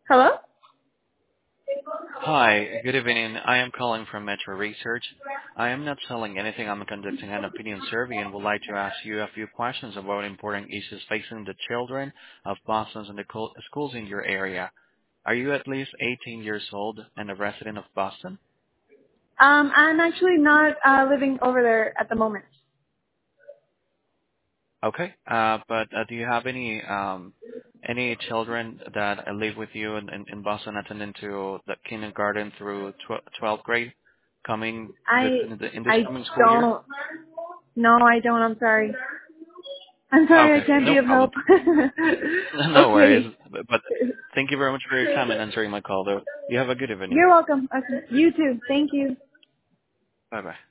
Hello? Hi, good evening. I am calling from Metro Research. I am not selling anything. I'm conducting an opinion survey and would like to ask you a few questions about important issues facing the children of Boston and the schools in your area. Are you at least 18 years old and a resident of Boston? I'm actually not living over there at the moment. Okay. But do you have any children that live with you in Boston attending to the kindergarten through 12th grade coming I in this I coming school year? don't. No, I don't. I'm sorry. I'm sorry. I Okay, can't no be of problem. help. No Okay. worries. But thank you very much for your time and answering my call, though. You have a good evening. You're welcome. Okay. You too. Thank you. Bye-bye.